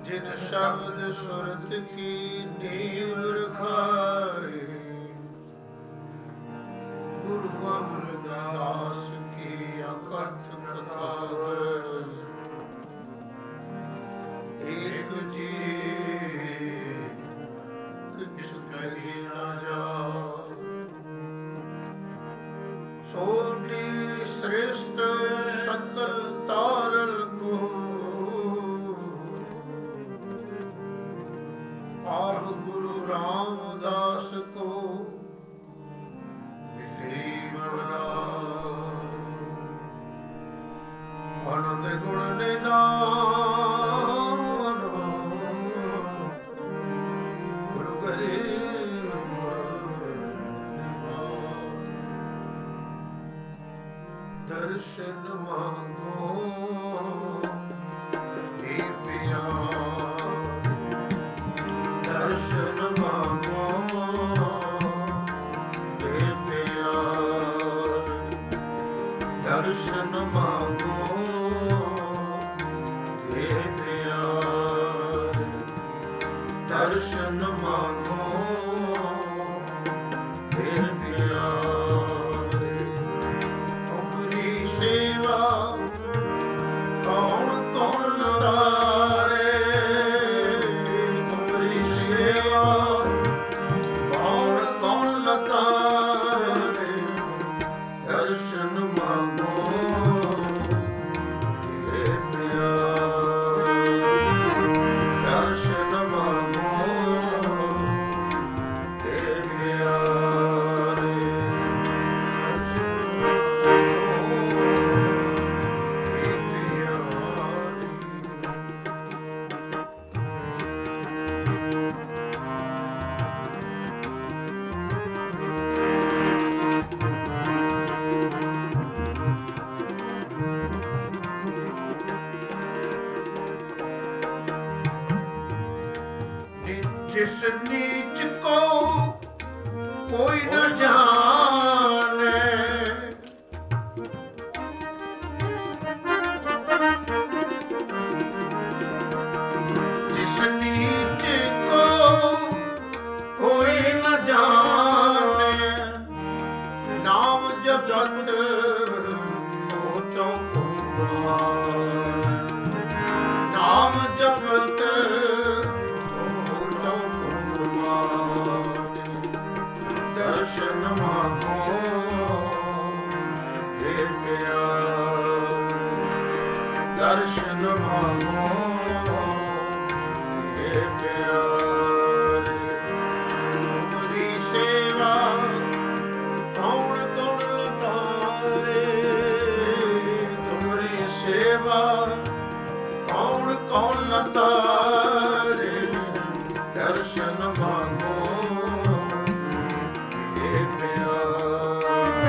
जिन शब्द सुरत की नीव रखाए, गुरु अमरदास की अकथ कथा एक जी कुछ कही न जाओ। सोटी श्रेष्ठ सकल तारल को आप गुरु रामदास को मिली वरदान। आनंद गुण निदान गुरु गरीब दर्शन मांगो दीपिया, दर्शन मांगो दीपिया, दर्शन मांगो दीपिया, दर्शन मांगो दीपिया। तुमरी सेवा कौन कौन तारे, तुमरी सेवा कौन कौन लतारे। दर्शन मांगो तेरे प्यार, दर्शन मांगो तेरे प्यार। जिस नीच को कोई न जाने, जिस नीच को कोई न जाने। नाम जपत हो तो कुर्बान, नाम जपत दर्शन मांगो हे प्यार, दर्शन मांगो हे प्यार। तुमरी सेवा कौन कौन लतारे, तुमरी सेवा कौन कौन लतारे। दर्शन मांगो हे प्यार,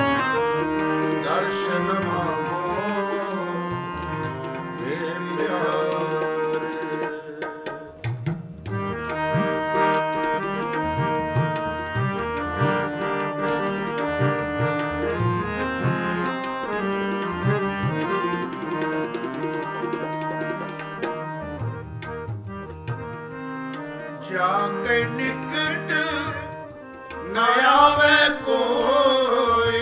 दर्शन मांगो हे प्यार। जाके निकट न आवे कोई,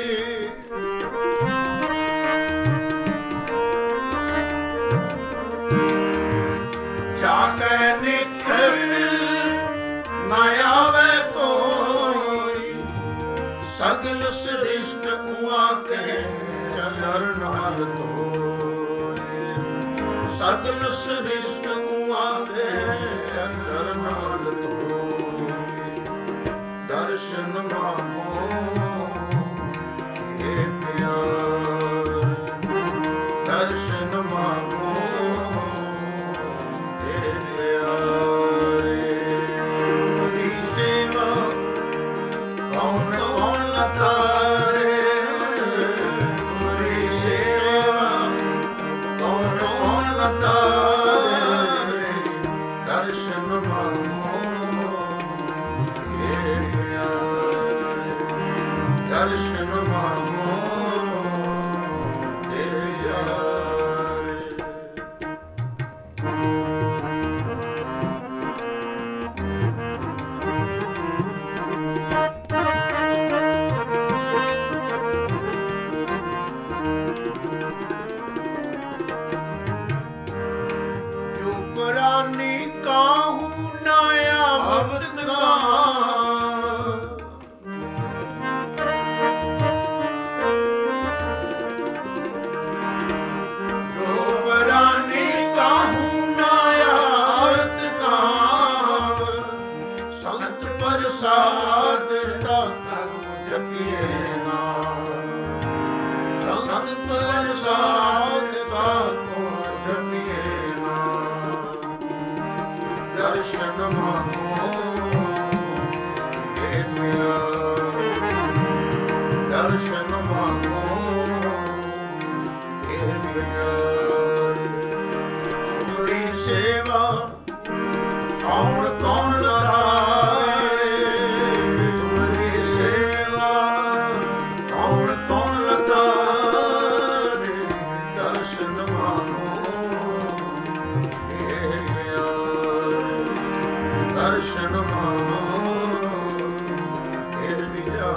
जाके निकट न आवे कोई। सगल श्रेष्ठ उआ के चरण धोए, सगल श्रेष्ठ उआ के चरण धोए। दर्शन मांगो हे प्यार, दर्शन मांगो हे प्यार। तुमरी सेवा कौन कौन लतारे, तुमरी सेवा कौन कौन लतारे। दर्शन मांगो हे प्यार, दर्शन मांगो हे प्यार। ਆਵਤ ਕਾਮ ਜੋ ਬਰਾਨੀ ਕਾਹੂ ਨਾ ਆਵਤ ਕਾਮ ਸੰਤ ਪ੍ਰਸਾਦ ਤਾ ਜਪੀਏ ਨਾਮ ਸੰਤ ਪ੍ਰਸਾਦ ਤਾ ਜਪੀਏ ਨਾਮ ਦਰਸ਼ਨ ਮਾਨੋ ਇਹ ਪਿਆ ਦਰਸ਼ਨ ਮਾਨੋ ਇਹ ਪਿਆ ਗੁਰੀ ਸੇਵਾ ਕੌਣ ਕੌਣ ਲਤਾਰੇ ਗੁਰੀ ਸੇਵਾ ਕੌਣ ਕੌਣ ਲਤਾਰੇ ਦਰਸ਼ਨ ਮਾਨੋ ਇਹ ਪਿਆ ਦਰਸ਼ਨ ਮਾਨੋ ਇਹ ਪਿਆ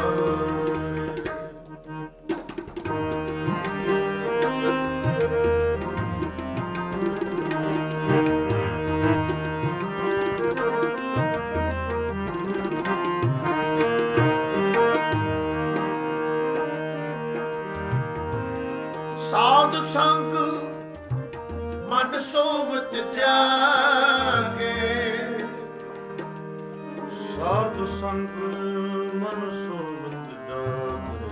ਸਾਧ ਸੰਗ ਮਨ ਸੋਵਤ ਜਾਗੇ ਸਾਧ ਸੰਗ ਮਨ ਸੋਵਤ ਜਾਗੇ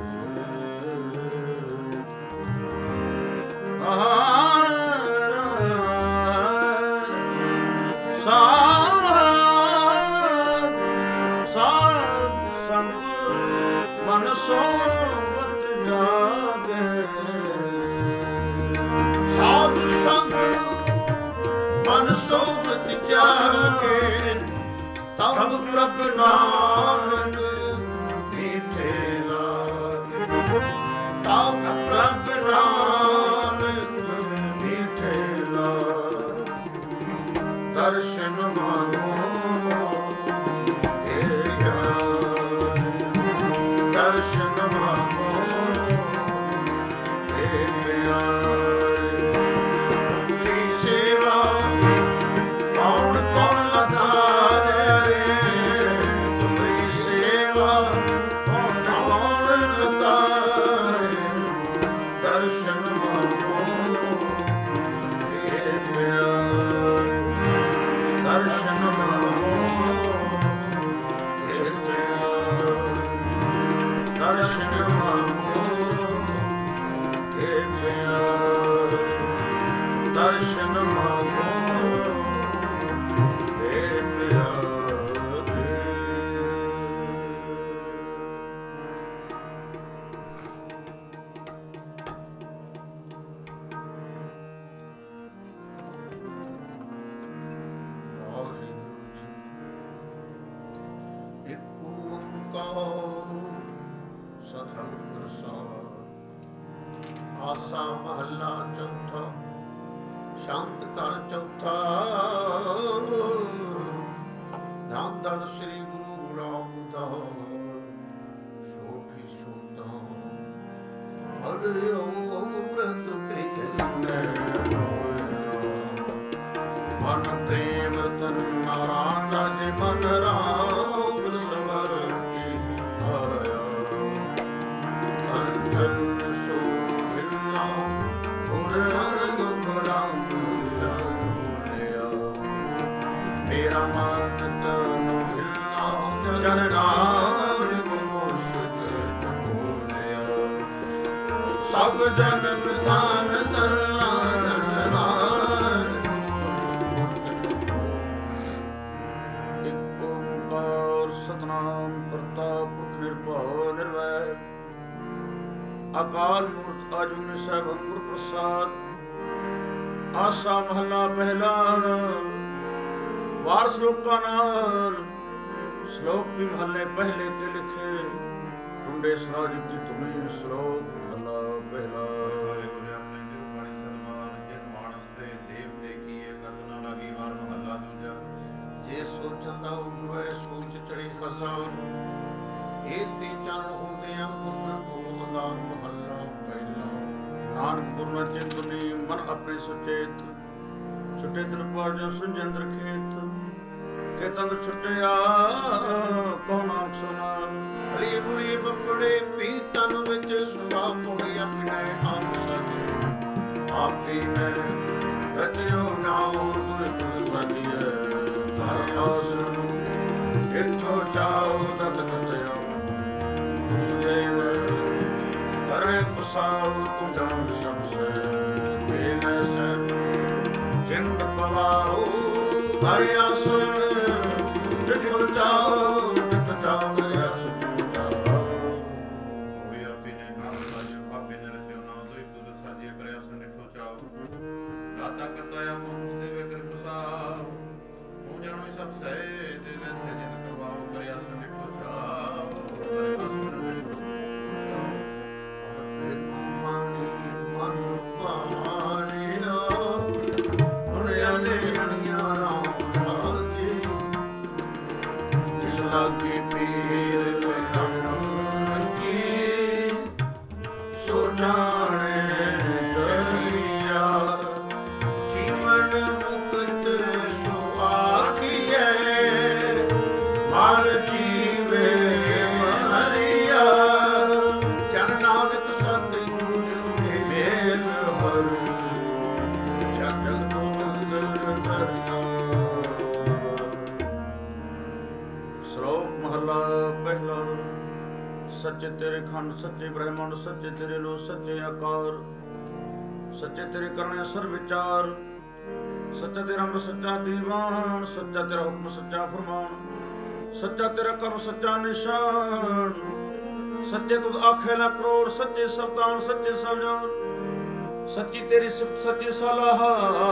ਸਾਧ ਸੰਗ ਮਨ ਸੋਵਤ ਜਾਗੇ ਸਾਧ ਸੰਗ ਮਨ ਸੋਵਤ ਜਾਗੇ ਤਬ ਪ੍ਰਭ ਨਾਨਕ ਮੀਠੇ ਲਾਗੇ ਤਬ ਪ੍ਰਭ ਨਾਨਕ ਮੀਠੇ ਲਾਗੇ ਦਰਸ਼ਨ ਮਾਨੋ ਤੇਰਾ ਦਰਸ਼ਨ ਮਾਨੋ ਤੇਰਾ ਸੇਵਾ ਕੌਣ ਕੌਣ ਲਤਾਰੇ ਤੁਮਰੀ ਸੇਵਾ ਕੌਣ ਕੌਣ ਲਤਾਰੇ ਦਰਸ਼ਨ ਮਾਨੋ ਇਹ ਪਿਆਰੇ ਦਰਸ਼ਨ ਮਾਨੋ ਇਹ ਪਿਆਰੇ ਦਰਸ਼ਨ ਮਾਨੋ ਇਹ ਪਿਆਰੇ ਦਰਸ਼ਨ ਮਾਨੋ ਇਹ ਪਿਆਰੇ ਇੱਕ ਓੰਕਾਰ ਸਤਿ ਪ੍ਰਸਾਦ ਆਸਾ ਮਹੱਲਾ ਚੌਥਾ ਸ਼ਾਂਤ ਕਰ ਚੌਥਾ ਧੰਨ ਧੰਨ ਸ੍ਰੀ ਗੁਰੂ ਰਾਮਦਾਸ ਸੋਠੀ ਸੁਣਦਾ ਹਰਿ ਅੰਮ੍ਰਿਤ ਪੀਨੇ ਮਨ ਪ੍ਰੇਮ ਤਨ ਨਾਰਾਇਣ ਜੀ ਮਨ ਰਾਮ ਸਮਰਪੀ ਆਇਆ ਧੰਨ ਧੰਨ ਸੋ ਮਿਲਣਾ ਮੇਰਾ ਮਨ ਤਨ ਹਿਲਨਾ ਜਨ ਨਾਨਕ ਮੁਰਸ਼ਿਦ ਬੋਲਿਆ ਸਭ ਜਨਮ ਧਨ ਧਰਨਾ ਜਨ ਨਾਨਕ ਇੱਕ ਓੰਕਾਰ ਸਤਿਨਾਮ ਕਰਤਾ ਪੁਰਖ ਨਿਰਭਉ ਨਿਰਵੈਰ ਅਕਾਲ ਮੂਰਤ ਅਜੂਨੀ ਸਾਹਿਬ ਗੁਰ ਪ੍ਰਸਾਦ ਆਸਾ ਮਹੱਲਾ ਪਹਿਲਾ ਵਾਰ ਸ਼ਲੋਕਾਂ ਨਾਲ ਸ਼ਲੋਕ ਵੀ ਮਹੱਲੇ ਪਹਿਲੇ ਤੇ ਲਿਖੇ ਟੁੰਡੇ ਸਰਾਜ ਦੀ ਤੁਮੀ ਸ਼ਲੋਕ ਮਹੱਲਾ ਪਹਿਲਾ ਹਰਿ ਗੁਰੂ ਆਪਣੇ ਦਿਲ ਬਾਣੀ ਸਦਮਾਨ ਜਿਨ ਮਾਨਸ ਤੇ ਦੇਵ ਤੇ ਕੀਏ ਕਰਦਨਾ ਲਾਗੀ ਵਾਰ ਮਹੱਲਾ ਦੂਜਾ ਜੇ ਸੋਚਦਾ ਉਗਵੇ ਸੋਚ ਚੜੀ ਖਜ਼ਾਨ ਇਹ ਤੇ ਚਰਨ ਹੁੰਦਿਆਂ ਗੁਰ ਕੋ ਮਦਾਨ ਮਹੱਲਾ ਪਹਿਲਾ ਨਾਨਕ ਗੁਰੂ ਨਾ ਚਿੰਤਨੀ ਮਨ ਆਪਣੇ ਸੁਚੇਤ ਛੁੱਟੇ ਦਿਲ ਪਰ ਜੋ ਸੁਝੰਦਰ ਖੇਤ ਕੇ ਤੰਦ ਛੁੱਟਿਆ ਕੌਣਾ ਸੁਣਾ ਹਲੀ ਬੁਲੀ ਬੱਪੜੇ ਪੀ ਤਨ ਵਿੱਚ ਸੁਆ ਪੋੜੀ ਆਪਣੇ ਆਪ ਸੱਚ ਆਪੀ ਮੈਂ ਰਚਿਓ ਨਾਉ ਤੁਰ ਸਜੀਏ ਘਰ ਆਸ ਇਥੋਂ ਜਾਓ ਦਤ ਤਤਿਓ ਉਸ ਦੇਵ ਕਰੇ ਪਸਾਉ ਤੂੰ ਜਾਣ ਸ਼ਬਸੇ ਤੇ ਮੈਂ ਸਭ ਜਿੰਦ ਪਵਾਉ ਘਰ ਆਸ ਇਥੋਂ ਜਾਓ ਦਤ ਜਾਓ ਲਾਗੇ ਪੀਰ ਕੀ ਸੋ ਜਾਣੇ ਦਰਿਆ ਜੀਵਨ ਮੁਕਤ ਸੋ ਆਖੀਏ ਮਰ ਜੀਵੇ ਮਰਿਆ ਜਨ ਨਾਨਕ ਸਤਿ ਗੁਰ ਮੇਲ ਹਰ ਜਗ ਤੁਧ ਧਰਿਆ। ਸ਼ਲੋਕ ਮਹਲਾ ਪਹਿਲਾ। ਸੱਚੇ ਤੇਰੇ ਖੰਡ ਸੱਚੇ ਬ੍ਰਹਮੰਡ ਸੱਚੇ ਤੇਰੇ ਲੋ ਸੱਚੇ ਆਕਾਰ ਸੱਚੇ ਤੇਰੇ ਕਰਨੇ ਅਸਰ ਵਿਚਾਰ ਸੱਚਾ ਤੇਰਾ ਅੰਮ੍ਰਿਤ ਸੱਚਾ ਦੀਵਾਨ ਸੱਚਾ ਤੇਰਾ ਹੁਕਮ ਸੱਚਾ ਫਰਮਾਨ ਸੱਚਾ ਤੇਰਾ ਕਰਮ ਸੱਚਾ ਨਿਸ਼ਾਨ ਸੱਚੇ ਤੁਧ ਆਖੇ ਨਾ ਕਰੋੜ ਸੱਚੇ ਸਬਦਾਨ ਸੱਚੇ ਸਮਝਾਨ ਸੱਚੀ ਤੇਰੀ ਸਿਫਤ ਸੱਚੀ ਸਲਾਹ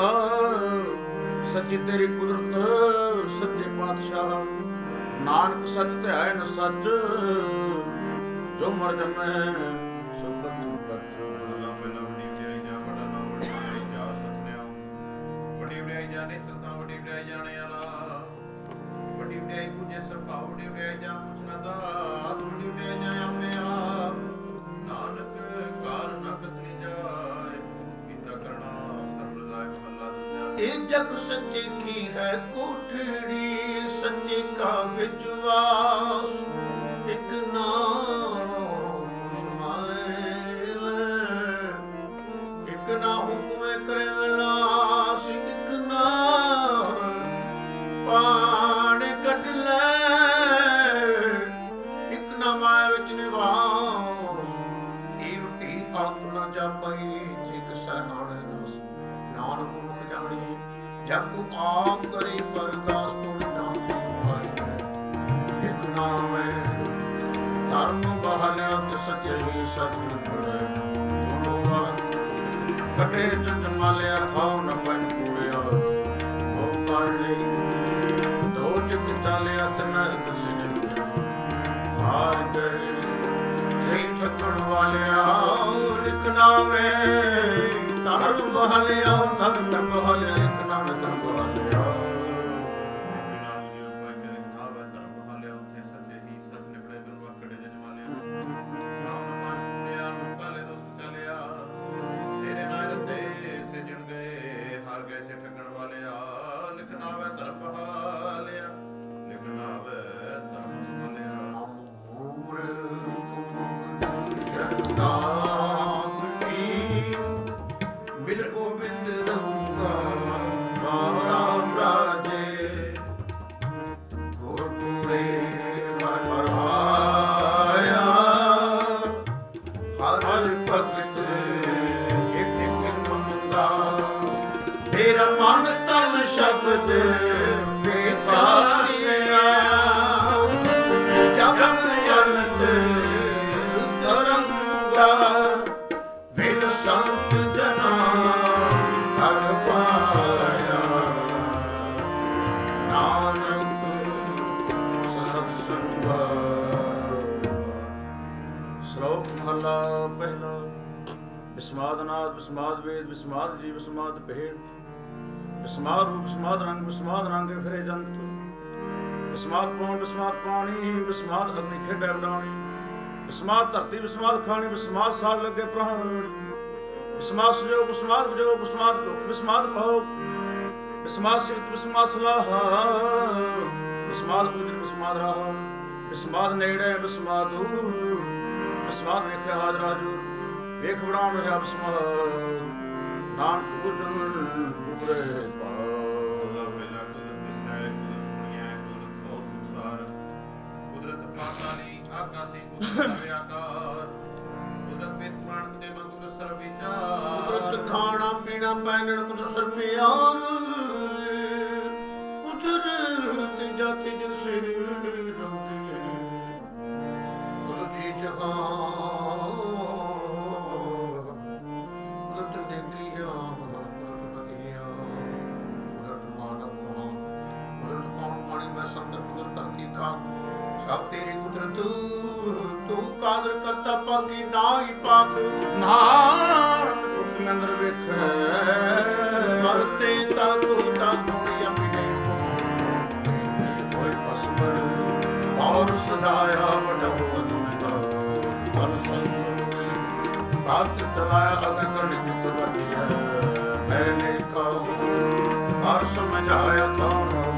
ਸੱਚੀ ਤੇਰੀ ਕੁਦਰਤ ਸੱਚੇ ਪਾਤਸ਼ਾਹ ਨਾਨਕ ਸੱਚ ਤੇ ਹੈ ਨ ਸੱਚ ਜੋ ਮਰ ਜਮੈ ਸੋ ਕਛੁ ਕਛੁ। ਅੱਲਾ ਪਹਿਲਾ ਵੱਡੀ ਵਡਿਆਈ ਜਾ ਵੱਡਾ ਨਾਮ ਵੱਡੀ ਜਾ ਸੱਚ ਨਿਆ ਵੱਡੀ ਵਡਿਆਈ ਜਾਣੇ ਚਲਦਾ ਵੱਡੀ ਵਡਿਆਈ ਜਾਣੇ ਵਾਲਾ ਵੱਡੀ ਵਡਿਆਈ ਪੂਜੇ ਸਭ ਭਾਉ ਵੱਡੀ ਵਡਿਆਈ ਜਾ ਪੁੱਛਣਾ ਦਾ ਵੱਡੀ ਵਡਿਆਈ ਜਾ ਆਪੇ ਆਪ ਨਾਨਕ ਕਾਰ ਨਕਤ ਨਹੀਂ ਜਾਏ ਕੀਤਾ ਕਰਨਾ ਸਰਬ ਰਜ਼ਾਇ ਮਹੱਲਾ ਦੂਜਾ। ਇਹ ਜਗ ਸੱਚੇ ਕੀ ਹੈ ਕੋਠੜੀ ਸੱਚੇ ਕਾ ਵਿਚਵਾਸ ਇਕ ਨਾਮ ਸਮਾਇਲ ਇਕ ਨਾ ਹੁਕਮੇ ਕਰੇ ਵਿਲਾਸ ਇਕ ਨਾ ਪਾਣ ਕੱਢ ਲੈ ਇਕ ਨਾ ਮਾਇਆ ਵਿੱਚ ਨਿਵਾਸ ਇਹ ਰੋਟੀ ਆਪ ਨਾ ਜਾਪਈ ਜੇ ਕਿਸਾ ਨਾਣੇ ਨਾਨਕ ਮੁਖ ਜਾਣੀ ਜਪ ਆਪ ਕਰੇ ਪਰਗਾਸ ਤੋਂ ਧਰਮ ਬਹਾਲਿਆ ਤੇ ਸੱਚੇ ਹੀ ਸਤਿ ਪੜੈ ਕਟੇ ਜਨ ਮਾਲਿਆ ਖਾਉ ਨ ਪਨ ਕੂੜਿਆ ਹੋ ਕਰ ਲਈ ਦੋ ਜਗ ਚਾਲਿਆ ਤੇ ਨਰਕ ਸਿਜ ਆਜ ਸੇ ਠਕਣ ਵਾਲਿਆ ਲਿਖਣਾ ਵੇ ਧਰਮ ਬਹਾਲਿਆ ਧਰਮ ਬਹਾਲਿਆ ਲਿਖਣਾ ਵੇ ਧਰਮ ਬਹਾਲਿਆ। ਮੇਰਾ ਮਨ ਤਨ ਸ਼ਬਦ ਬੇਕਾਸਿਆ ਜਪ ਅਨੰਤ ਤਰੰਗਾ ਬਿਨ ਸੰਤ ਜਨਾ ਹਰ ਪਾਇਆ ਨਾਨਕ ਸਤ ਸੰਗਾ। ਸ਼ਲੋਕ ਮਹਲਾ ਪਹਿਲਾ। ਵਿਸਮਾਦ ਨਾਦ ਵਿਸਮਾਦ ਵੇਦ ਵਿਸਮਾਦ ਜੀ ਵਿਸਮਾਦ ਭੇਦ ਵਿਸਮਾਦ ਰੂਪ ਵਿਸਮਾਦ ਰੰਗ ਵਿਸਮਾਦ ਰੰਗੇ ਫਿਰੇ ਜੰਤ ਵਿਸਮਾਦ ਪੌਣ ਵਿਸਮਾਦ ਪਾਣੀ ਵਿਸਮਾਦ ਅਗਨੀ ਖੇਡੈ ਵਡਾਣੀ ਵਿਸਮਾਦ ਧਰਤੀ ਵਿਸਮਾਦ ਖਾਣੀ ਵਿਸਮਾਦ ਸਾਲ ਲੱਗੇ ਪ੍ਰਾਣ ਵਿਸਮਾਦ ਸਜੋਗ ਵਿਸਮਾਦ ਵਿਜੋਗ ਵਿਸਮਾਦ ਭੁਖ ਵਿਸਮਾਦ ਭੋਗ ਬਿਸਮਾਦ ਸਿਫਤ ਬਿਸਮਾਦ ਸਲਾਹ, ਬਿਸਮਾਦ ਪੂਜਨ ਬਿਸਮਾਦ ਰਾਹ, ਬਿਸਮਾਦ ਨੇੜੇ ਬਿਸਮਾਦ ਦੂਰ, ਬਿਸਮਾਦ ਵੇਖਿਆ ਹਾਜ਼ਰਾ ਹਜ਼ੂਰ, ਵੇਖ ਬਣਾਉਣ ਰਿਹਾ ਬਿਸਮਾਦ, ਨਾਨਕ ਪੂਜਨ ਪੂਰੇ ਭਾਰ। ਆਕਾਸੀ ਕੁਦਰਤ ਵਿਆਕਾਰ, ਕੁਦਰਤ ਵਿੱਚ ਪ੍ਰਾਣ ਦੇ ਮੰਗ ਸਰਬ ਵਿਚਾਰ, ਕੁਦਰਤ ਖਾਣਾ ਪੀਣਾ ਪਹਿਨਣ ਕੁਦਰਤ ਸਰਬਿਆਰ, ਕੁਦਰਤ ਜਾਤੀ ਜਿਸੇ ਰੰਗੇ, ਕੁਦਰਤ ਦੀ ਜਹਾਨ, ਕੁਦਰਤ ਦੇਖੀਆਂ ਬਦੀਆਂ, ਕੁਦਰਤ ਮਾਨਵ ਮਹਾਨ, ਕੁਦਰਤ ਕੌਣ ਪਾਣੀ ਮੈਂ ਸੰਦਰ, ਕੁਦਰਤ ਧਰਤੀ ਖਾਕ, ਸਭ ਤੇਰੀ ਕੁਦਰਤ, ਤੂੰ ਕਾਦਰ ਕਰਤਾ ਪਾਕੀ ਨਾ ਹੀ ਪਾਕ, ਨਾਨਕ ਹੁਕਮ ਅੰਦਰ ਵੇਖੈ, ਕਰਤੇ ਤਾਕੂ ਤਾਕੂੜੀ ਆਪਣੇ ਕੋਈ ਪਸਮੜ, ਔਰ ਸਦਾਇਆ ਵਡਾਉ ਅਦੁਨਦਾ, ਮਨ ਸੰਗੋਈ ਬਾਤ ਚਲਾਇਆ ਅਗਨ ਨਿਤ ਵਟਿਆ, ਮੈਨੇ ਕਹੋ ਹਰ ਸਮਝਾਇਆ ਤਾਂ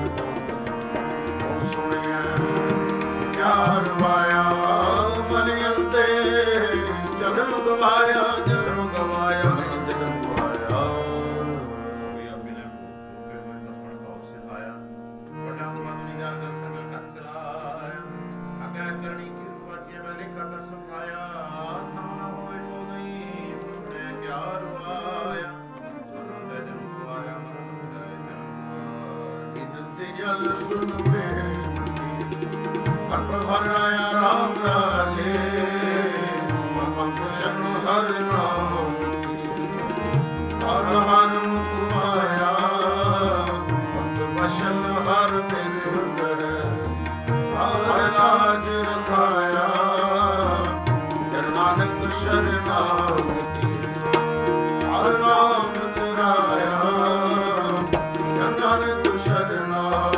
ਸੁਣਿਆ, ਪਿਆਰ ਵਾਇਆ ਮਨ ਅੰਤੇ, ਜਨਮ ਗਵਾਇਆ ਜਨਮ ਗਵਾਇਆ ਜਨਮ ਗਵਾਇਆ, ਕੋਈ ਆਪਣੇ ਭੂਪੇ ਹੋਏ ਦਸਮਣ ਭਾਉ ਸਿਧਾਇਆ, ਵੱਡਾ ਹੁਆ ਦੁਨੀਦਾਰ ਕਰ ਸੰਗਲ ਕਤ ਚਲਾਇਆ, ਆਗਿਆ ਕਰਨੀ ਕੀ ਵਾਚਿਆ ਮੈਂ ਲਿਖਾ ਕਰ ਸਮਝਾਇਆ, ਥਾਂ ਨਾ ਹੋਵੇ ਕੋ ਨਹੀਂ, ਸੁਣਿਆ ਕਿਆ ਰਵਾਇਆ, ਮਰਨ ਦੇ ਜਨਮ ਗਵਾਇਆ ਮਰਨ ਦੇ ਜਨਮ ਗਵਾਇਆ, ਦਿਨ ਤੇ ਜਲ ਸੁਣ ਵੇ ਹਰ ਪ੍ਰਭਰ ਰਾਇਆ ਰਾਮ ਰਾਜੇ, ਮਨ ਸ਼ਰਨ ਹਰ ਨਾਮ ਕੀ, ਹਰ ਹਰ ਮੁਖ ਮਾਇਆ, ਭਗਤ ਵਸ਼ਲ ਹਰ ਬਿਨ ਹਿਰਦੈ, ਹਰ ਲਾਜ ਰਖਾਇਆ, ਜਨ ਨਾਨਕ ਸ਼ਰਨਾਗਤੀ, ਹਰ ਨਾਮ ਤਰਾਇਆ, ਜਨ ਨਾਨਕ ਸ਼ਰਨਾਗਤੀ।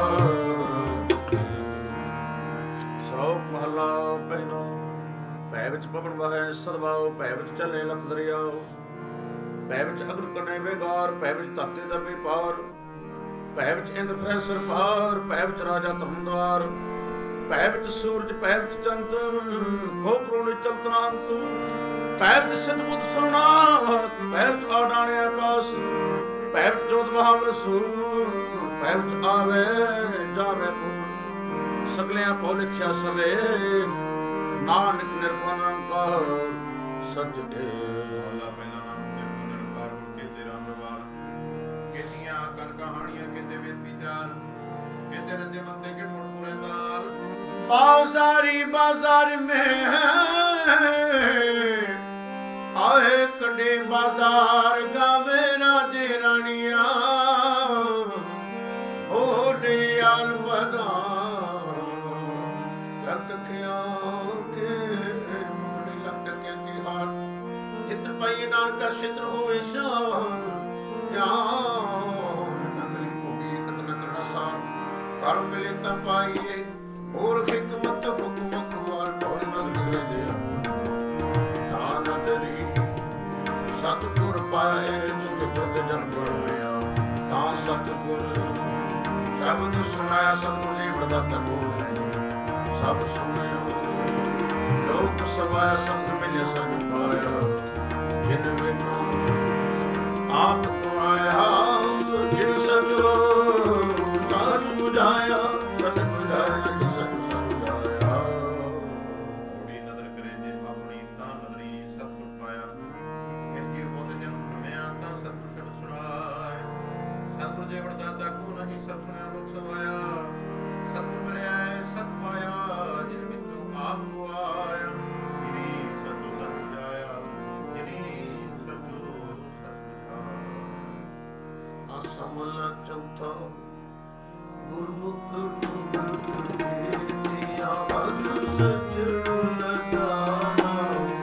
ਮਹਲਾ ਪਹਿਲਾ। ਭੈ ਵਿੱਚ ਪਵਨ ਵਹੈ ਸਦਵਾਉ, ਭੈ ਵਿੱਚ ਚੱਲੇ ਲਖ ਦਰਿਆਉ, ਭੈ ਵਿੱਚ ਅਗਨ ਕਨੇ ਵੇਗਾਰ, ਭੈ ਵਿੱਚ ਧਰਤੀ ਦਬੇ ਪਾਰ, ਭੈ ਵਿੱਚ ਇੰਦਰ ਫਿਰੈ ਸਿਰ ਭਾਰ, ਭੈ ਵਿੱਚ ਰਾਜਾ ਧਰਮਦੁਆਰ, ਭੈ ਵਿੱਚ ਸੂਰਜ ਭੈ ਵਿੱਚ ਚੰਦ, ਖੋ ਕਰੋੜੀ ਚਲਤਨਾੰਤ, ਭੈ ਵਿੱਚ ਸਿੱਧ ਬੁੱਧ ਸੁਰਨਾਥ, ਭੈ ਵਿੱਚ ਆਡਾਣੇ ਆਕਾਸ਼, ਭੈ ਵਿੱਚ ਜੋਤ ਮਹਾਵਸੂ, ਭੈ ਵਿੱਚ ਆਵੇ ਜਾਵੇ ਪੂਰ, ਸਗਲਿਆਂ ਪਉ ਲਿਖਿਆ ਸਵੇ, ਨਾਨਕ ਨਿਰਭਉ ਨਿਰੰਕਾਰ ਸਜਦੇ। ਅੱਲਾ ਪਹਿਲਾ ਨਾਨਕ ਨਿਰਭਉ ਨਿਰੰਕਾਰ ਕੇ ਤੇਰਾ ਦਰਬਾਰ, ਕਿਤੀਆਂ ਕਨ ਕਹਾਣੀਆਂ ਕਿਤੇ ਵੇਦ ਵਿਚਾਰ, ਕਿਤੇ ਰਤੇ ਮੰਦੇ ਕੇ ਮੁੜ ਪੂਰੇ ਤਾਲ, ਬਾਜ਼ਾਰੀ ਬਾਜ਼ਾਰ में ਆਏ ਕਡੇ ਬਾਜ਼ਾਰ, ਗਾਵੇ ਰਾਜੇ ਰਾਣੀਆਂ, ਹੋਲੇ ਆਲ ਬਦਾ चित्र पाइए नानक का क्षेत्र होवे नकली भूमि कतन करना सार, कर मिले तब पाइए और हिकमत हुक्म कुमार ढोल नंद दिया, दान दरी सतगुर पाए जुग जुग जन गया, ता सतगुर शब्द सुनाया, सतगुर जी बदाता बोल सब सुनियो, लोक सभाया संग मिले संग पाया, जिन बिनु आप को आया, जिन सजो सत बुझाया, सत बुझाया जिन सत समझाया, थोड़ी नदर करे जे अपनी ता नदरी सतगुर पाया, इस जीव बहुत जन्म भ्रमया ता सतगुर शब्द सुनाया, सतगुर जे वरदाता को नहीं सब सुनया लोक सभाया, सतगुर मिलया सत पाया, जिन बिचों आप को आया, जिनी सचो सत बुझाया, जिनी सचो सच बुझाया। असमल चौथा गुरमुख दिया बद सजड़ लगाना,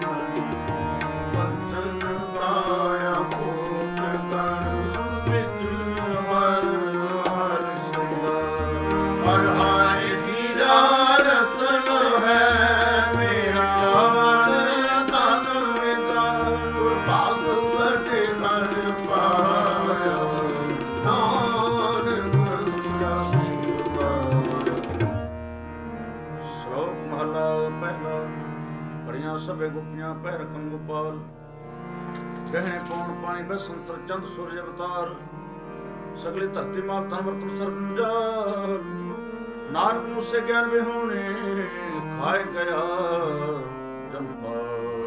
वचन गाया कोट गण बिच हर हर सुना, हर हर हीरा रतन है मेरा मन तन विदा, गुर भागवत हर पाया, नानक ਪਈਆਂ ਪੈ ਰਕਮ ਗੋਪਾਲ ਗਹਿਣੇ ਪੌਣ ਪਾਣੀ ਬਸੰਤਰ ਚੰਦ ਸੂਰਜ ਅਵਤਾਰ ਸਗਲੀ ਧਰਤੀ ਮਾਲ ਤਨ ਵਰਤਨ ਸਰਬੰਜਾਰ ਨਾਨਕ ਮੁਸੇ ਗਿਆਨ ਵਿਹੂਣੇ ਖਾਏ ਗਿਆ ਜੰਪਾਲ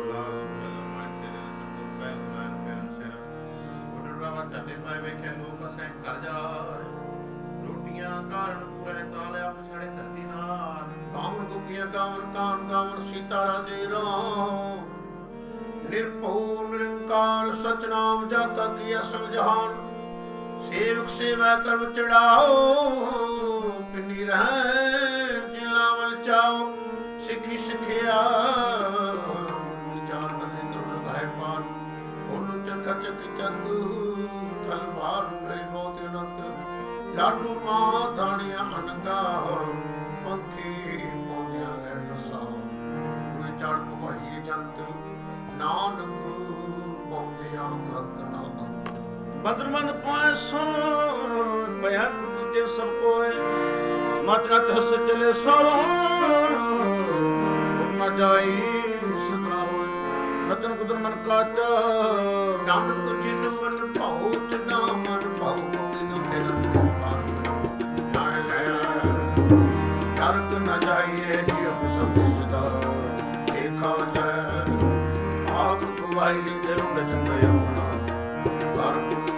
ਚਾਲੇ ਪਾਏ ਵੇਖੇ ਲੋਕ ਅਸੈਂ ਕਰ ਜਾਏ ਰੋਟੀਆਂ ਕਾਰਨ ਪੂਰੇ ਤਾਲਿਆ ਪਛਾੜੇ ਧਰਤੀ ਨਾਲ ਕਾਮਨ ਗੋਪੀਆਂ ਕਾਮਨ ਕਾਨ ਕਾਮਨ ਸੀਤਾ ਰਾਜੇ ਰਾਮ ਨਿਰਭਉ ਨਿਰੰਕਾਰ ਸਚਨਾਮ ਜਾਤਾ ਕੀ ਅਸਲ ਜਹਾਨ ਸੇਵਕ ਸੇਵਾ ਕਰਮ ਚੜਾਓ ਪਿੰਨੀ ਰਹਿ ਜਿਲਾ ਵਲ ਚਾਓ ਸਿੱਖੀ ਸਿੱਖਿਆ ਵਿਚਾਰ ਨਜ਼ਰੀ ਕਰੋ ਲਗਾਏ ਪਾਨ ਉਹਨੂੰ ਚਰਖਾ ਚੱਕ ਚੱਕ ਤਲਵਾਰ ਮੇਰੇ ਬਹੁਤ ਅਨੰਤ ਲਾਡੂ ਮਾਂ ਧਾਣੀਆਂ ਅਨੰਗਾ ਪੰਖੀ ਪੌਂਦੀਆਂ ਲੈ ਨਸਾ ਸੂਏ ਚੜ ਪਵਾਈਏ ਜੰਤ ਨਾਨਕ ਪੌਂਦਿਆਂ ਗਤ ਨਾ ਬਦਰਮੰਦ ਪਾਏ ਸੁਣ ਪਿਆ ਤੇ ਸਭ ਕੋਏ ਮਤ ਨਤ ਹਸ ਚਲੇ ਸੋਰੋ ਨਾ ਜਾਈ ਸਦਾ ਹੋਏ ਨਤਨ ਕੁਦਰ ਮਨ ਕਾਟ ਨਾਨਕ ਜਿਨ ਮਨ ਭਾਉ ਤਿਨਾ ਮਨ ਭਾਉ ਤਿਨ ਤੇਰਾ ਪਾਰ ਲੈ ਨਰਕ ਨ ਜਾਈਏ ਜੀ ਸਭ ਸਦਾ ਦੇਖਾ ਜੈ ਆਖ ਗਵਾਈ ਜਰੂਰ ਚੰਗਾ ਆਪਣਾ ਕਰ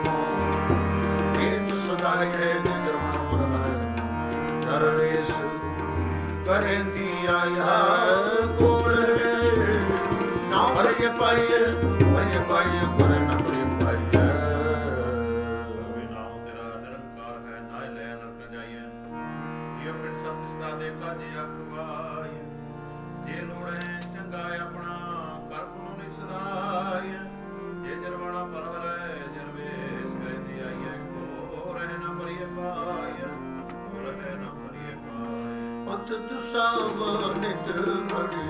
ਇਹ ਸਦਾਈ ਹੈ ਨਿਰਮਣ ਪੁਰਖ ਕਰੇਸ ਕਰੇਂਦੀ ਆਇਆ ਕੋਰੇ ਨਾ ਪਰਿ ਪਾਈਏ ਕੋਰੇ ਨਾ ਪਰਿ ਪਾਈਏ ਨਾਉ ਤੇਰਾ ਨਿਰੰਕਾਰ ਹੈ ਨਾ ਲੈ ਨਰਕ ਜਾਈਏ ਜਿਉ ਪਿੰਡ ਸਭ ਸਦਾ ਦੇਖਾ ਜੀ ਅਖਵਾਏ ਜੇ ਲੋੜੇ ਚੰਗਾ ਆਪਣਾ ਕਰ ਨੂੰ ਨਹੀਂ ਸਦਾਏ ਜੇ ਜਰਵਾਣਾ ਪਰ ਹਰੇ ਜਰਵੇਸ ਕਰੇਂਦੀ ਆਈਏ ਕੋ ਰਹਿ ਨਾ ਪਰਿ ਪਾਈਏ ਰਹਿ ਨਾ ਪਰਿ ਪਾਈਏ ਪੰਥ ਦੁਸਾਵਾ ਨਿਤ ਬੜੀ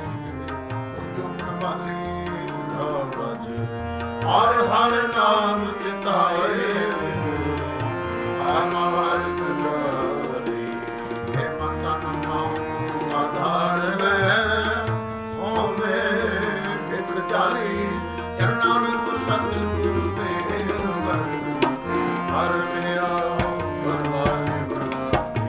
ਹਰ ਹਰ ਨਾਮ ਚਿਤਾਏ ਹਰ ਮਾਰਗ ਨਾਰੇ ਹੈ ਮਤਨ ਨਾਮ ਆਧਾਰ ਹੈ ਹੋਵੇ ਇੱਕ ਚਾਲੀ ਚਰਨਾਂ ਨੂੰ ਸਤਿਗੁਰੂ ਤੇ ਨੰਬਰ ਹਰ ਮਿਲਿਆ ਬਰਵਾਨੇ ਬਰਵਾਨੇ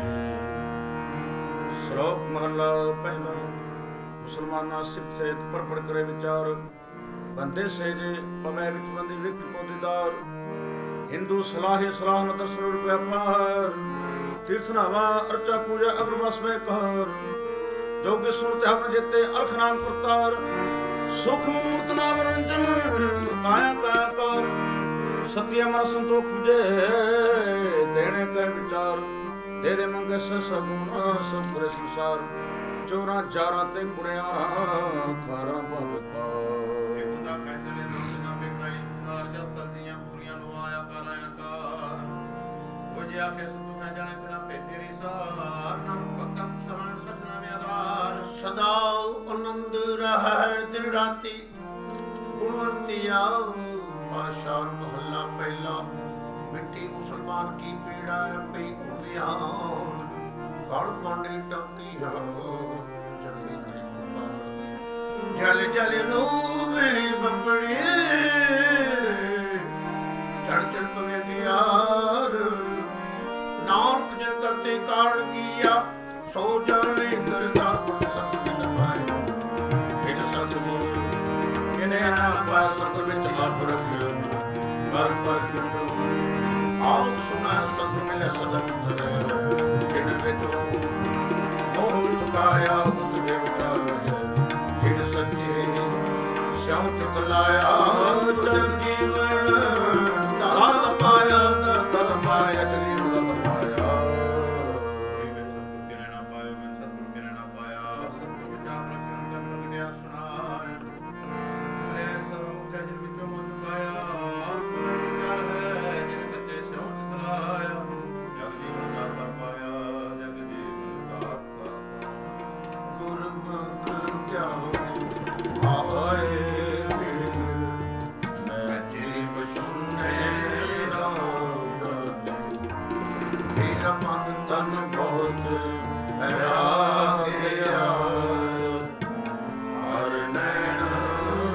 ਸ਼ਲੋਕ ਮਹਲਾ ਪਹਿਲਾ ਮੁਸਲਮਾਨਾਂ ਸਿੱਖ ਸਹਿਤ ਪੜ ਕਰੇ ਵਿਚਾਰ ਬੰਦੇ ਸਹਿਜੇ ਪਵੈ ਵਿੱਚ ਬੰਦੀ ਵਿਕ ਪੋਦੀਦਾਰ ਹਿੰਦੂ ਸਲਾਹੇ ਸਲਾਹ ਨ ਦਸਰ ਰੁਪਿਆ ਪਾਰ ਤੀਰਥ ਨਾਵਾ ਅਰਚਾ ਪੂਜਾ ਅਗਰ ਬਸ ਮੈਂ ਕਰ ਜੋਗੇ ਸੁਣ ਤੇ ਹਮ ਜਿੱਤੇ ਅਰਖ ਨਾਮ ਕਰਤਾਰ ਸੁਖ ਮੂਰਤ ਨਾਮ ਰੰਜਨ ਕਾਇਆ ਕਾਇਆ ਕਰ ਸਤਿਆ ਮਨ ਸੰਤੋਖ ਜੇ ਦੇਣੇ ਕੈ ਵਿਚਾਰ ਦੇ ਦੇ ਮੰਗੇ ਸਗੁਣਾ ਸਭ ਪੁਰੇ ਸੰਸਾਰ ਚੋਰਾਂ ਚਾਰਾਂ ਤੇ ਪੁੜਿਆ ਖਾਰਾਂ ਭਵਕਾ ਇਹ ਹੁੰਦਾ ਕਹਿੰਦੇ ਰੋਜ਼ ਨਾ ਬੇਕਾਈ ਕਾਰ ਜਦ ਤਲਦੀਆਂ ਪੂਰੀਆਂ ਲਵਾਇਆ ਕਰਾਇਆ ਕਾਰ ਉਹ ਜੇ ਆਖੇ ਸੁਤੂ ਹੈ ਜਾਣੇ ਤੇਰਾ ਪੇ ਤੇਰੀ ਸਾਰ ਨਾਮ ਭਗਤਮ ਸ਼ਰਨ ਸਜਣਾ ਵਿਆਦਾਰ ਸਦਾ ਆਨੰਦ ਰਹਿ ਦਿਨ ਰਾਤੀ ਗੁਣਵੰਤਿਆ ਪਾਸ਼ਾ ਮਹੱਲਾ ਪਹਿਲਾ ਮਿੱਟੀ ਮੁਸਲਮਾਨ ਕੀ ਪੀੜਾ ਪਈ ਘੁੰਮਿਆ ਕੜ ਪਾਂਡੇ ਟਾਕੀ ਜਲਦੀ ਕਰੀ ਜਲ ਜਲ ਰੋਵੇ ਬੱਬੜੇ ਚੜ ਚੜ ਪਵੇ ਗਿਆਰ ਨਾਨਕ ਜਨ ਕਰਤੇ ਕਾਰਨ ਕੀਆ ਸੋ ਜਾਣੇ ਕਰਤਾ ਪਰ ਸਤ ਨ ਪਾਏ ਇਹ ਸਤਿਗੁਰ ਕਿਨੇ ਨਾ ਪਾ ਸਤ ਵਿੱਚ ਆਪ ਰੱਖਿਓ ਕਰ ਪਰ ਜਟੋ ਆਉ ਸੁਣਾ ਸਤ ਮਿਲੇ ਸਦਨ ਜਿਨ ਵਿੱਚ ਮੋਹ ਚੁਕਾਇਆ ਉਤਰੇ ਵਿਚਾਰ ਜਿਨ ਸੱਚੇ ਸਿਉ ਚੁਕ ਲਾਇਆ ਜਗ ਜੀਵਨ ਦਾਤ ਪਾਇਆ ਦਾਤ ਪਾਇਆ ਜਗੀਰ ਦਾਤ ਪਾਇਆ ਕੋਈ ਬਿਨ ਸਤਿਗੁਰ ਕੇ ਨਾ ਪਾਇਓ ਬਿਨ ਸਤਿਗੁਰ ਕੇ ਨਾ ਪਾਇਆ ਸਤਿਗੁਰ ਵਿਚਾਰ ਰੱਖਿਓ ਅੰਤਰ ਪ੍ਰਗਟਿਆ ਸੁਣਾਇਆ ਸਤਿਗੁਰੇ ਸਰੂਪ ਤੇ ਜਿਨ ਵਿੱਚੋਂ ਮੋਹ ਚੁਕਾਇਆ ਕੋਈ ਵਿਚਾਰ ਹੈ ਜਿਨ ਸੱਚੇ ਸਿਉ ਚੁਕ ਲਾਇਆ ਜਗ ਜੀਵਨ ਦਾਤਾ ਪਾਇਆ ਜਗ ਜੀਵਨ ਦਾਤਾ ਗੁਰਮੁਖ ਧਿਆਨ ਆਏ ਮੈਂ ਤੇਰੀ ਬਚੁਨੇ ਮੇਰਾ ਮਨ ਤਨ ਬਹੁਤ ਹਰਾ ਗਿਆ ਹਰ ਨੈਣ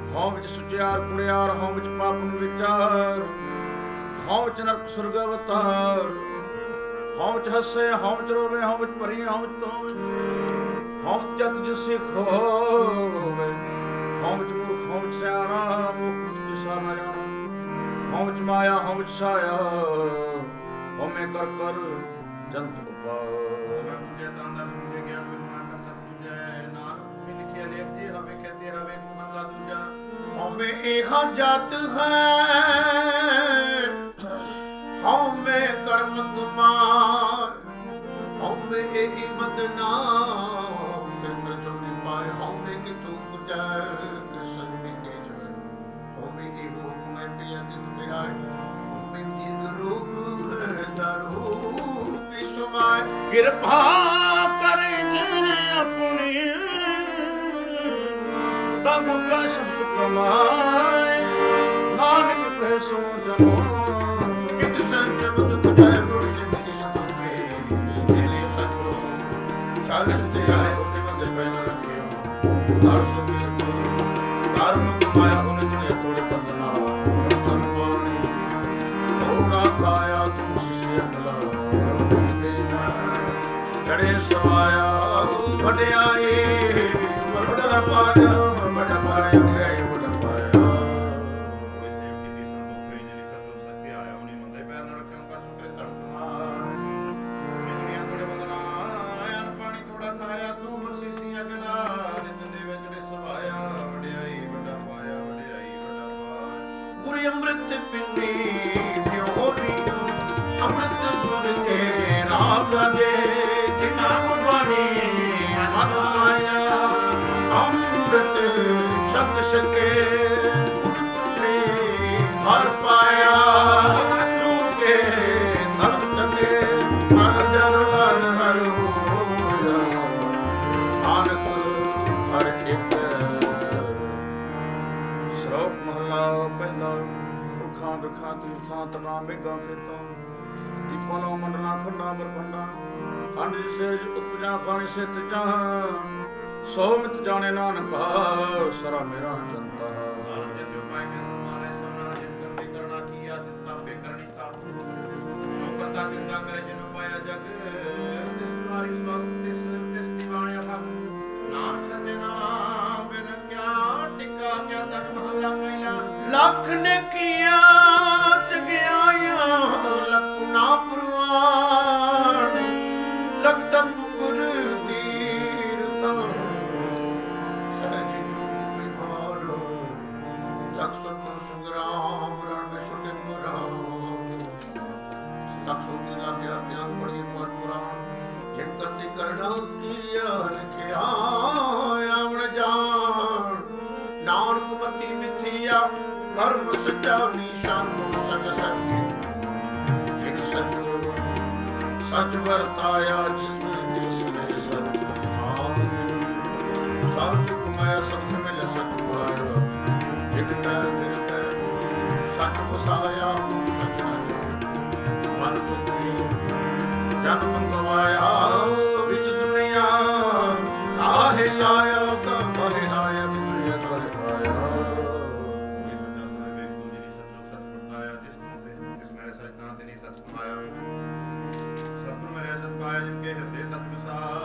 ਹਉ ਵਿੱਚ ਸੁਚਿਆਰ ਕੁੜਿਆਰ, ਹਉ ਵਿੱਚ ਪਾਪਨ ਵਿਚਾਰ, ਹਉ ਵਿੱਚ ਨਰਕ ਸੁਰਗ ਅਵਤਾਰ, ਹਉ ਵਿੱਚ ਹੱਸੇ, ਹਉ ਵਿੱਚ ਰੋਵੇ, ਹਉ ਵਿੱਚ ਭਰੀ, ਹਉ ਵਿੱਚ ਧੋਵੇ, ਹਉ ਵਿੱਚ ਜਤ ਜਿਸ ਸਿੱਖ ਹੋਵੇ, ਹਉ ਵਿੱਚ ਮੂਰਖ, ਹਉ ਵਿੱਚ ਸਿਆਣਾ, ਮੁਖ ਵਿੱਚ ਕਿਸਾ ਨਾ ਜਾਣਾ, ਹਉ ਵਿੱਚ ਮਾਇਆ, ਹਉ ਵਿੱਚ ਛਾਇਆ, ਹਉ ਮੈਂ ਕਰ ਕਰ ਜੰਤ ਉਪਾਇਆ। ਮੈਂ ਪੁੱਜੇ ਤਾਂ ਦਰਸ਼ਨ ਦੇ ਗਿਆਨ ਵੀ ਮਨ ਤੱਕ ਤੁਝੈ, ਨਾਨਕ ਮਿਲ ਕੇ ਲੇਪ ਜੀ ਹਵੇ ਕਹਤੇ ਹਵੇ ਮਹਲਾ ਦੂਜਾ। ਹਉਮੈ ਏਹਾ ਜਾਤ ਹੈ, ਹਉਮੈ ਕਰਮ ਕਮਾਇ, ਹਉਮੈ ਏਹੀ ਬਦਨਾਮ ਕਿਰਪਾ ਚੋਰੀ ਪਾਏ, ਹਉਮੈ ਕਿਤੂ ਪੁਜੈ ਕਿਸਨ ਮਿਟੇ ਜਾਏ, ਹਉਮੈ ਏਹੋ ਹੁਕਮੈ ਪਿਆ ਤਿਤ ਮਿਰਾਏ, ਹਉਮੈ ਦੀਰਘ ਰੋਗ ਹੈ ਦਾਰੂ ਪਿਸਮਾਏ। ਕਿਰਪਾ ਕਰ ਜੇ ਆਪਣੀ ਤਬ ਕਾ ਸ਼ਬਦ ਕਮਾਏ, ਨਾਨਕ ਕਹੇ ਸੋ ਜਨੋ ਕਿਤ ਸੰਜਮ ਤੁਝੈ ਗੁਰ ਸਿਮਰਿ ਸੰਤੋਖੇ, ਤੇਰੇ ਸਚੋ ਸਾਗਰ ਤੇ ਆਏ ਉਹਨੇ ਬੰਦੇ ਪੈਨ ਰੱਖਿਓ, ਹਰ ਸੁਖੀ ਕਰਮ ਕਮਾਇਆ ਉਹਨੇ ਦੁਨੀਆ ਤੋੜੇ ਬੰਦਨਾ, ਤਨ ਪਾਣੀ ਥੋੜਾ ਖਾਇਆ ਤੂੰ ਸਿਸੇ ਅਗਲਾ, ਜੜੇ ਸਵਾਇਆ ਵਡਿਆਈ ਵੱਡਾ ਪਾਇਆ, ਵੱਡਾ ਪਾਇਆ ਵਡਿਆਈ ਵੱਡਾ ਪਾਇਆ। ਕੋਈ ਸੇਵ ਕੀਤੀ ਸੰਤੋਖੇ ਜਨੀ ਸਚੋ ਸਤਿ ਆਇਆ, ਉਹਨੇ ਮੰਦੇ ਪੈਰ ਨ ਰੱਖਿਓ ਕਰ ਸੁਕਰੇ ਧਨ ਕਮਾਇਆ, ਦੁਨੀਆ ਤੋੜੇ ਬੰਦਨਾ ਆਇਨ ਪਾਣੀ ਥੋੜਾ ਖਾਇਆ ਤੂੰ ਬਖਸ਼ਿਸ਼ੀ ਅਗਲਾ, ਨਿਤ ਦੇ ਵਿੱਚ ਜੜੇ ਸਵਾਇਆ ਵਡਿਆਈ ਵੱਡਾ ਪਾਇਆ, ਵਡਿਆਈ ਵੱਡਾ ਪਾਇਆ। ਗੁਰ ਅੰਮ੍ਰਿਤ ਪਿੰਨੀ ਦਿਓਰੀ, ਅੰਮ੍ਰਿਤ ਗੁਰ ਕੇ ਰਾਮ ਲਾਗੇ, ਜਿਨਾ ਗੁਰਬਾਣੀ ਮਨ ਮਾਇਆ, ਅੰਮ੍ਰਿਤ ਛਕ ਛਕੇ ਉਤਰੇ ਹਰ ਪਾਇਆ, ਚੁਕੇ ਤਖਤ ਤੇ ਹਰ ਜਨ ਹਰ ਹਰ ਹੋਇਆ, ਨਾਨਕ ਹਰ ਇੱਕ। ਸ਼ਲੋਕ ਮਹਲਾ ਪਹਿਲਾ। ਰੁੱਖਾਂ ਰੁੱਖਾਂ ਤੀਰਥਾਂ ਤਰਾਂ ਮੇਘਾਂ ਖੇਤਾਂ, ਦੀਪਾਂ ਨੂੰ ਮੰਡਲਾਂ ਖੰਡਾਂ ਬਰਖੰਡਾਂ, ਖੰਡ ਜਿਸੇ ਉਪਜਾ ਖਾਣੀ ਸਿੱਤ ਚਾਹ, ਸੋ ਮਿਤ ਜਾਣੇ ਨਾਨਕਾ ਸਰਾ ਮੇਰਾ ਚੰਤਾ। ਨਾਨਕ ਜਿਤੁ ਪਾਇ ਕੇ ਸਮਾਰੇ ਸਮਨਾ, ਜਿਨ ਕਰਨੀ ਕਰਣਾ ਕੀਆ ਚਿੰਤਾ ਪੇ ਕਰਨੀ ਤਾ, ਸੋ ਕਰਤਾ ਚਿੰਤਾ ਕਰੇ ਜਿਨੁ ਪਾਇਆ ਜਗ, ਤਿਸ ਤੁਮਾਰੀ ਸਵਸਤ ਤਿਸ ਦੀਵਾਣਿਆ ਤਾ, ਨਾਨਕ ਸਚੇ ਨਾਮ ਬਿਨ ਕਿਆ ਟਿਕਾ ਕਿਆ ਤਕ। ਮਹਲਾ ਪਹਿਲਾ। ਲੱਖ ਨੇ ਕੀਆ ਜਗਿਆਇਆ ਲੱਖ ਨਾ ਪ੍ਰਵਾਨ, ਲਖਤ ਪੁਰ ਤੀਰਥਾਂ ਸਹਿਜ ਜੂਗ ਬਿਮਾਰ, ਲਖ ਸਤਿ ਸੰਗਰਾਮ ਰਣ ਵਿੱਚ ਛੁਟੇ ਪੁਰਾਨ, ਲਖ ਸੁਣੀ ਲੱਗਿਆ ਗਿਆਨ ਪੜੀ ਪੜ ਪੁਰਾਨ, ਜਿਨ ਕਰਤੇ ਕਰਣਾ ਕੀਆ ਲਿਖਿਆ ਆਵਣ ਜਾਣ, ਨਾਨਕ ਮਤੀ ਮਿਥਿਆ ਕਰਮ ਸੱਚਾ ਨਿਸ਼ਾਨ, ਗੁਣ ਸਚ ਸੱਚੀ ਜਿਨ ਸਚੋ ਸਚ ਵਰਤਾਇਆ, ਜਿਸਨੇ ਤਿਸਨੇ ਸਚ ਆਪ ਸਚ ਕਮਾਇਆ, ਸਚ ਮਿਲ ਸਚ ਪਾਇਆ, ਜਿਨ ਤੈ ਫਿਰਤੈ ਸਚ ਵਸਾਇਆ, ਸਚ ਨਾ ਜਾਣ ਮਨ ਮੁਕਤੀ ਜਨਮ ਗਵਾਇਆ, ਵਿੱਚ ਦੁਨੀਆ ਕਾਹੇ ਆਇਆ, ਕਾਹੇ ਆਇਆ ਦੁਨੀਆ ਕਾਹੇ ਆਇਆ। ਕੋਈ ਸੱਚਾ ਸਾਹਿਬ ਇੱਕ ਦੂਜੇ ਦੀ ਸੱਚੋ ਸੱਚ ਵਰਤਾਇਆ, ਜਿਸ ਨੂੰ ਤੇ ਜਿਸ ਮੇਰੇ ਸੱਚ ਨਾ ਤੇ ਨਹੀਂ ਸੱਚ ਕਮਾਇਆ, ਸਤਿਗੁਰ ਮੇਰੇ ਸਤ ਪਾਇਆ, ਜਿਨ ਕੇ ਹਿਰਦੇ ਸਚ ਵਸਾਇਆ,